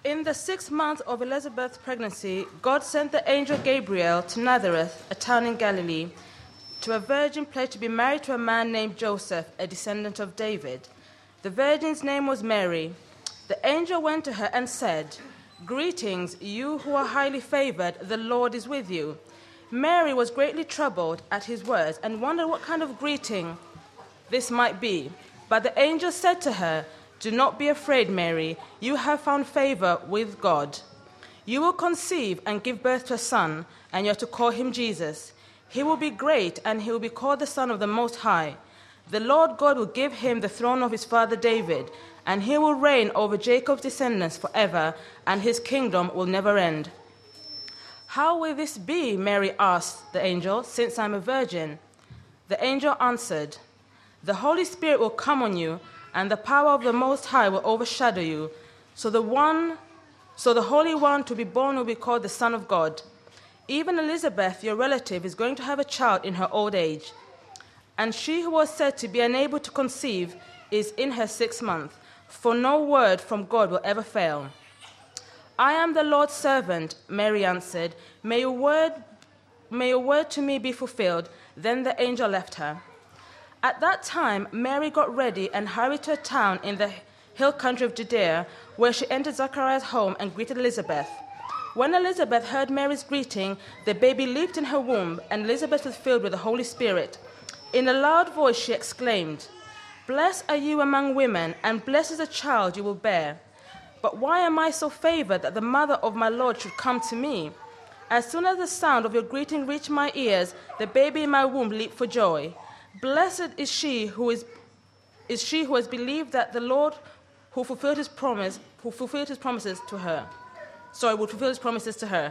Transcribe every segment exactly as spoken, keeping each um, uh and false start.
In the sixth month of Elizabeth's pregnancy, God sent the angel Gabriel to Nazareth, a town in Galilee, to a virgin pledged to be married to a man named Joseph, a descendant of David. The virgin's name was Mary. The angel went to her and said, "Greetings, you who are highly favored, the Lord is with you." Mary was greatly troubled at his words and wondered what kind of greeting this might be. But the angel said to her, "Do not be afraid, Mary. You have found favor with God. You will conceive and give birth to a son, and you are to call him Jesus. He will be great, and he will be called the Son of the Most High. The Lord God will give him the throne of his father David, and he will reign over Jacob's descendants forever, and his kingdom will never end." "How will this be?" Mary asked the angel, "since I'm a virgin?" The angel answered, "The Holy Spirit will come on you, and the power of the Most High will overshadow you. So the one, so the Holy One to be born will be called the Son of God. Even Elizabeth, your relative, is going to have a child in her old age. And she who was said to be unable to conceive is in her sixth month, for no word from God will ever fail." "I am the Lord's servant," Mary answered. May your word, may your word to me be fulfilled." Then the angel left her. At that time, Mary got ready and hurried to a town in the hill country of Judea, where she entered Zachariah's home and greeted Elizabeth. When Elizabeth heard Mary's greeting, the baby leaped in her womb, and Elizabeth was filled with the Holy Spirit. In a loud voice she exclaimed, "Blessed are you among women, and blessed is the child you will bear. But why am I so favored that the mother of my Lord should come to me? As soon as the sound of your greeting reached my ears, the baby in my womb leaped for joy. Blessed is she who is, is she who has believed that the Lord who fulfilled his promise, who fulfilled his promises to her. Sorry, will fulfill his promises to her."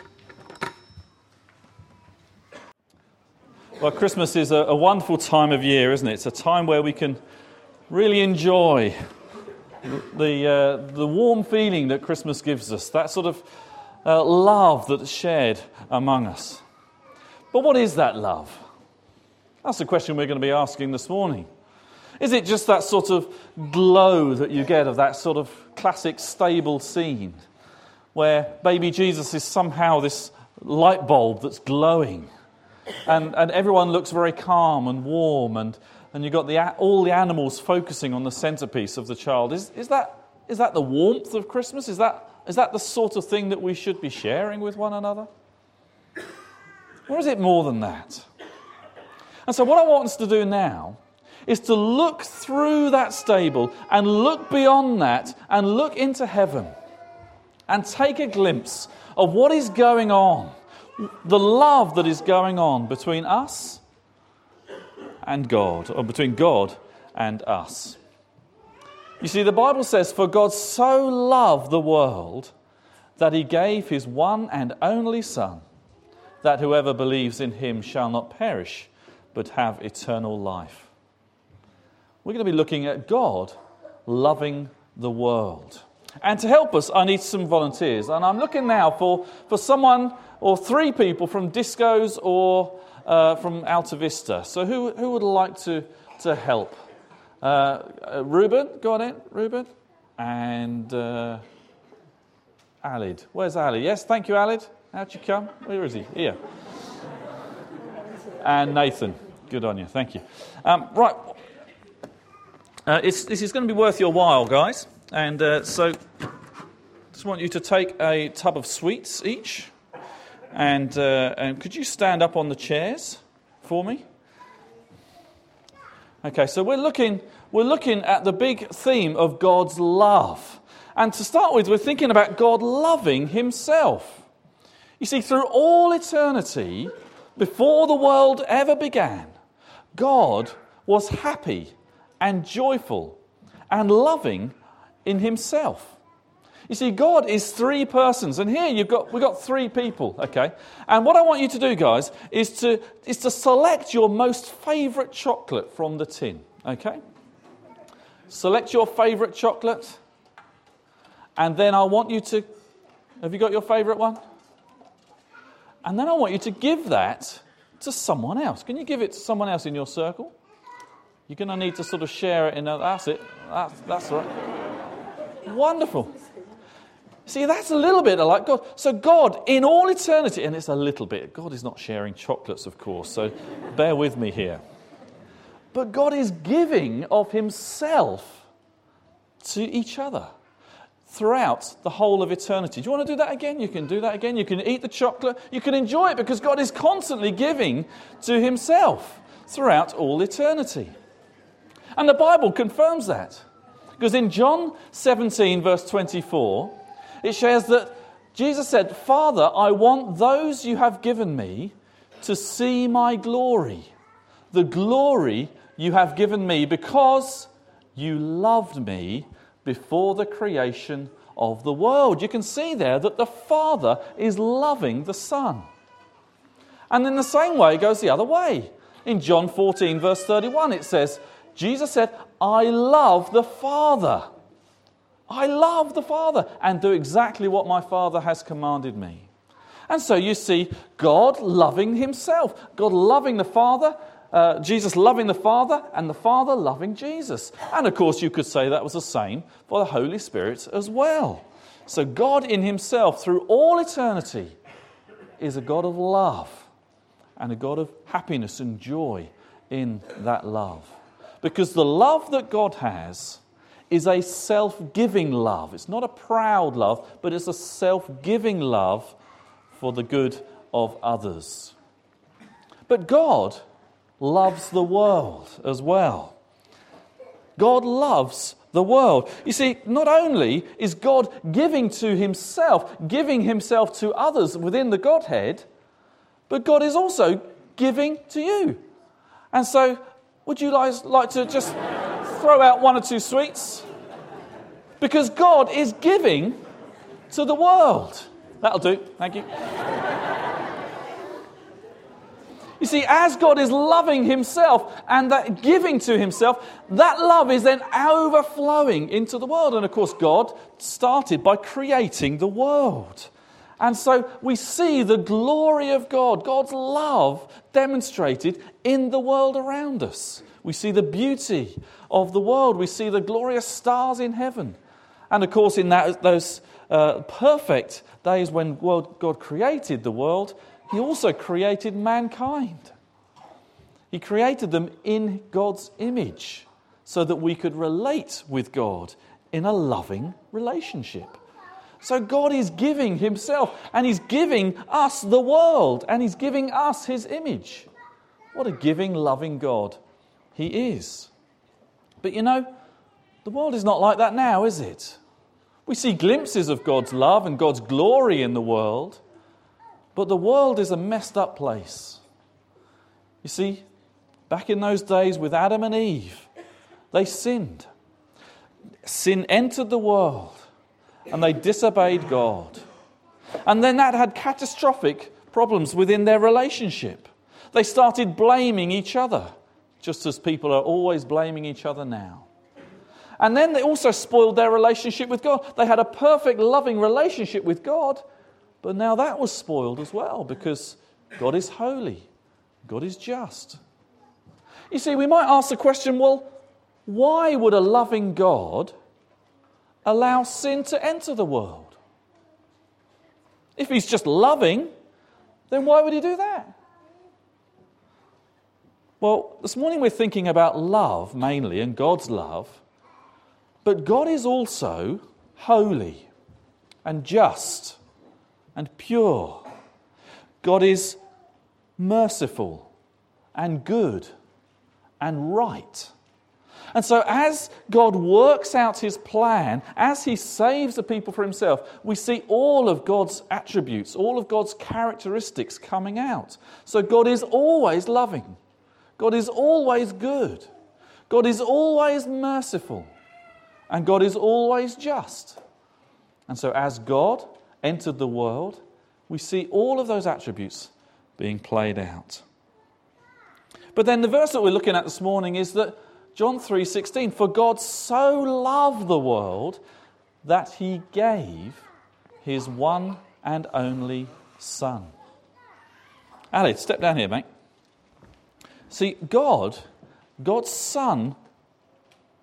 Well, Christmas is a, a wonderful time of year, isn't it? It's a time where we can really enjoy the uh, the warm feeling that Christmas gives us, that sort of uh, love that's shared among us. But what is that love? That's the question we're going to be asking this morning. Is it just that sort of glow that you get of that sort of classic stable scene where baby Jesus is somehow this light bulb that's glowing and, and everyone looks very calm and warm and, and you've got the, all the animals focusing on the centerpiece of the child? Is, is, that, is that the warmth of Christmas? Is that, is that the sort of thing that we should be sharing with one another? Or is it more than that? And so what I want us to do now is to look through that stable and look beyond that and look into heaven and take a glimpse of what is going on, the love that is going on between us and God, or between God and us. You see, the Bible says, "For God so loved the world that he gave his one and only Son, that whoever believes in him shall not perish, but have eternal life." We're going to be looking at God loving the world. And to help us, I need some volunteers. And I'm looking now for, for someone or three people from Discos or uh, from Alta Vista. So who who would like to, to help? Uh, uh, Ruben, go on in, Ruben. And uh, Alid. Where's Alid? Yes, thank you, Alid. How'd you come? Where is he? Here. And Nathan. Good on you. Thank you. Um, right. Uh, it's, this is going to be worth your while, guys. And uh, so just want you to take a tub of sweets each. And, uh, and could you stand up on the chairs for me? Okay, so we're looking, we're looking at the big theme of God's love. And to start with, we're thinking about God loving himself. You see, through all eternity, before the world ever began, God was happy and joyful and loving in himself. You see, God is three persons, and here you've got we've got three people, okay? And what I want you to do, guys, is to is to select your most favourite chocolate from the tin, okay? Select your favourite chocolate, and then I want you to, have you got your favourite one? And then I want you to give that to someone else. Can you give it to someone else in your circle? You're going to need to sort of share it in a, that's it. That's, that's right. Wonderful. See, that's a little bit like God. So God, in all eternity, and it's a little bit. God is not sharing chocolates, of course, so bear with me here. But God is giving of himself to each other throughout the whole of eternity. Do you want to do that again? You can do that again. You can eat the chocolate. You can enjoy it because God is constantly giving to himself throughout all eternity. And the Bible confirms that. Because in John seventeen, verse twenty-four, it shares that Jesus said, "Father, I want those you have given me to see my glory, the glory you have given me because you loved me before the creation of the world." You can see there that the Father is loving the Son. And in the same way, it goes the other way. In John fourteen, verse thirty-one, it says, Jesus said, "I love the Father. I love the Father and do exactly what my Father has commanded me." And so you see God loving himself, God loving the Father, uh, Jesus loving the Father, and the Father loving Jesus. And of course you could say that was the same for the Holy Spirit as well. So God in himself through all eternity is a God of love and a God of happiness and joy in that love. Because the love that God has is a self-giving love. It's not a proud love, but it's a self-giving love for the good of others. But God loves the world as well. God loves the world. You see, not only is God giving to himself, giving himself to others within the Godhead, but God is also giving to you. And so, would you guys like to just throw out one or two sweets? Because God is giving to the world. That'll do. Thank you. You see, as God is loving himself and that giving to himself, that love is then overflowing into the world. And of course, God started by creating the world. And so we see the glory of God, God's love demonstrated in the world around us. We see the beauty of the world. We see the glorious stars in heaven. And of course, in that, those uh, perfect days when God created the world, he also created mankind. He created them in God's image so that we could relate with God in a loving relationship. So God is giving himself, and he's giving us the world, and he's giving us his image. What a giving, loving God he is. But you know, the world is not like that now, is it? We see glimpses of God's love and God's glory in the world, but the world is a messed up place. You see, back in those days with Adam and Eve, they sinned. Sin entered the world. And they disobeyed God. And then that had catastrophic problems within their relationship. They started blaming each other, just as people are always blaming each other now. And then they also spoiled their relationship with God. They had a perfect, loving relationship with God, but now that was spoiled as well because God is holy. God is just. You see, we might ask the question, well, why would a loving God allow sin to enter the world? If he's just loving, then why would he do that? Well, this morning we're thinking about love mainly and God's love, but God is also holy and just and pure. God is merciful and good and right. And so as God works out his plan, as he saves the people for himself, we see all of God's attributes, all of God's characteristics coming out. So God is always loving. God is always good. God is always merciful. And God is always just. And so as God entered the world, we see all of those attributes being played out. But then the verse that we're looking at this morning is that John three sixteen, for God so loved the world that he gave his one and only Son. Ali, step down here, mate. See, God, God's Son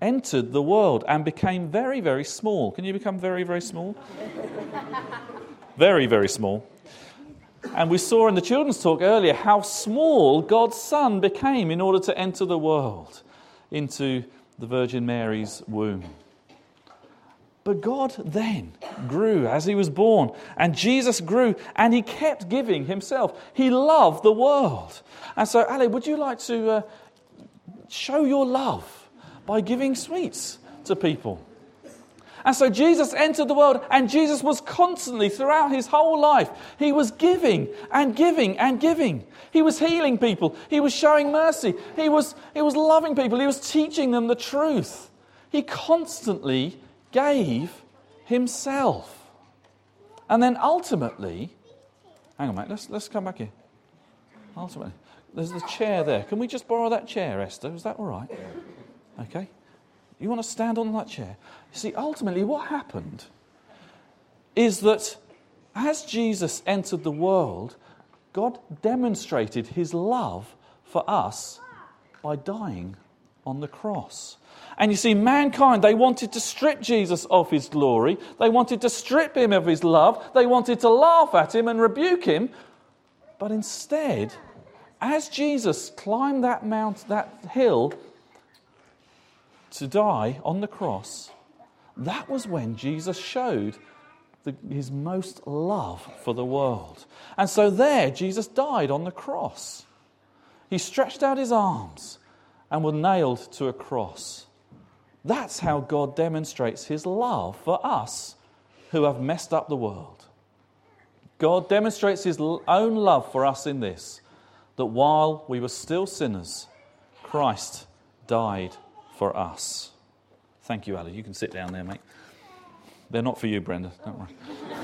entered the world and became very, very small. Can you become very, very small? Very, very small. And we saw in the children's talk earlier how small God's Son became in order to enter the world into the Virgin Mary's womb. But God then grew as he was born, and Jesus grew, and he kept giving himself. He loved the world. And so, Ali, would you like to uh, show your love by giving sweets to people? And so Jesus entered the world, and Jesus was constantly, throughout his whole life, he was giving and giving and giving. He was healing people. He was showing mercy. He was, he was loving people. He was teaching them the truth. He constantly gave himself. And then ultimately, hang on mate, let's, let's come back here. Ultimately, there's the chair there. Can we just borrow that chair, Esther? Is that all right? Okay. You want to stand on that chair? You see, ultimately what happened is that as Jesus entered the world, God demonstrated his love for us by dying on the cross. And you see, mankind, they wanted to strip Jesus of his glory. They wanted to strip him of his love. They wanted to laugh at him and rebuke him. But instead, as Jesus climbed that mount, that hill to die on the cross, that was when Jesus showed the, his most love for the world. And so there, Jesus died on the cross. He stretched out his arms and was nailed to a cross. That's how God demonstrates his love for us who have messed up the world. God demonstrates his own love for us in this, that while we were still sinners, Christ died for us. Thank you, Ali. You can sit down there, mate. They're not for you, Brenda. Don't worry.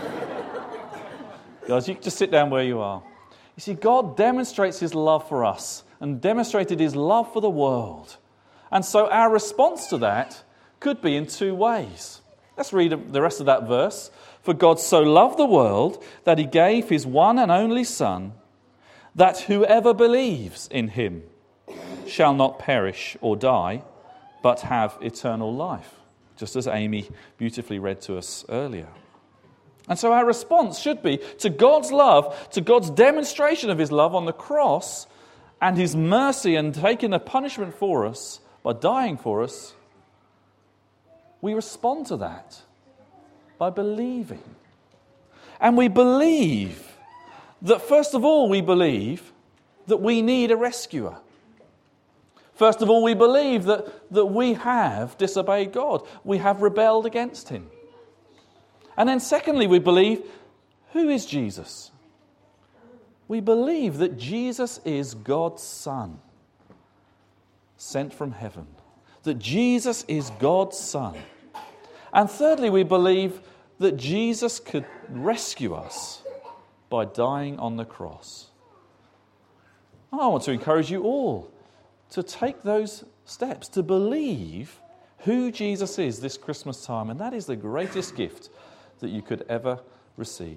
Guys, you can just sit down where you are. You see, God demonstrates his love for us and demonstrated his love for the world. And so our response to that could be in two ways. Let's read the rest of that verse. For God so loved the world that he gave his one and only Son, that whoever believes in him shall not perish or die, but have eternal life. Just as Amy beautifully read to us earlier. And so our response should be to God's love, to God's demonstration of his love on the cross, and his mercy and taking the punishment for us by dying for us. We respond to that by believing. And we believe that, first of all, we believe that we need a rescuer. First of all, we believe that, that we have disobeyed God. We have rebelled against him. And then secondly, we believe, who is Jesus? We believe that Jesus is God's Son, sent from heaven. That Jesus is God's Son. And thirdly, we believe that Jesus could rescue us by dying on the cross. And I want to encourage you all to take those steps, to believe who Jesus is this Christmas time. And that is the greatest gift that you could ever receive.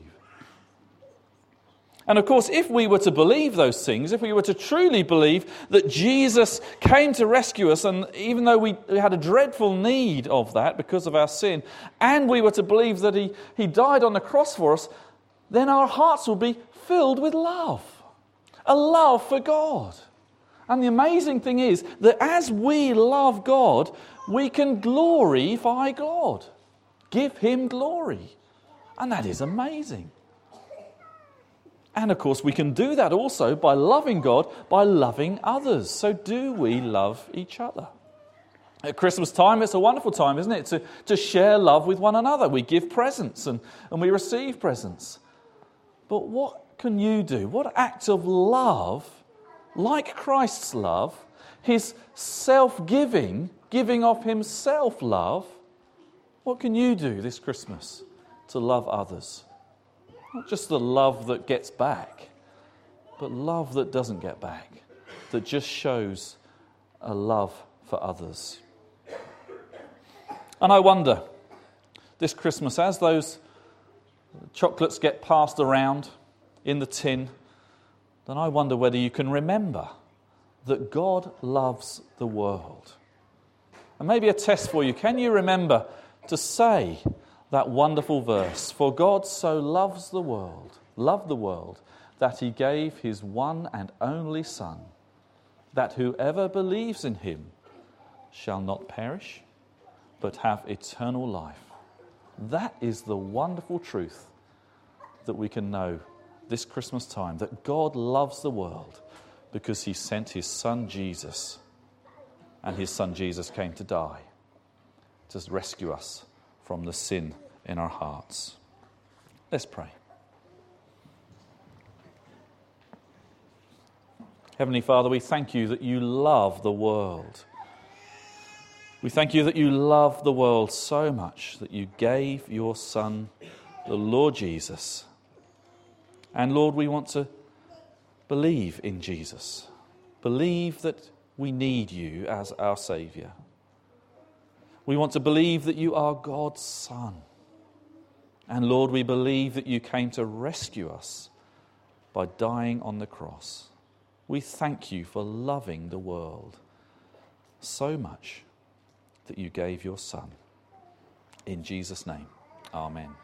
And of course, if we were to believe those things, if we were to truly believe that Jesus came to rescue us, and even though we had a dreadful need of that because of our sin, and we were to believe that he, he died on the cross for us, then our hearts will be filled with love. A love for God. And the amazing thing is that as we love God, we can glorify God. Give him glory. And that is amazing. And of course, we can do that also by loving God, by loving others. So do we love each other? At Christmas time, it's a wonderful time, isn't it? To, to share love with one another. We give presents and, and we receive presents. But what can you do? What act of love, like Christ's love, his self-giving, giving of himself love, what can you do this Christmas to love others? Not just the love that gets back, but love that doesn't get back, that just shows a love for others. And I wonder, this Christmas, as those chocolates get passed around in the tin, then I wonder whether you can remember that God loves the world. And maybe a test for you. Can you remember to say that wonderful verse? For God so loves the world, loved the world, that he gave his one and only Son, that whoever believes in him shall not perish, but have eternal life. That is the wonderful truth that we can know this Christmas time, that God loves the world because he sent his Son Jesus, and his Son Jesus came to die, to rescue us from the sin in our hearts. Let's pray. Heavenly Father, we thank you that you love the world. We thank you that you love the world so much that you gave your Son, the Lord Jesus. And Lord, we want to believe in Jesus. Believe that we need you as our Saviour. We want to believe that you are God's Son. And Lord, we believe that you came to rescue us by dying on the cross. We thank you for loving the world so much that you gave your Son. In Jesus' name, amen.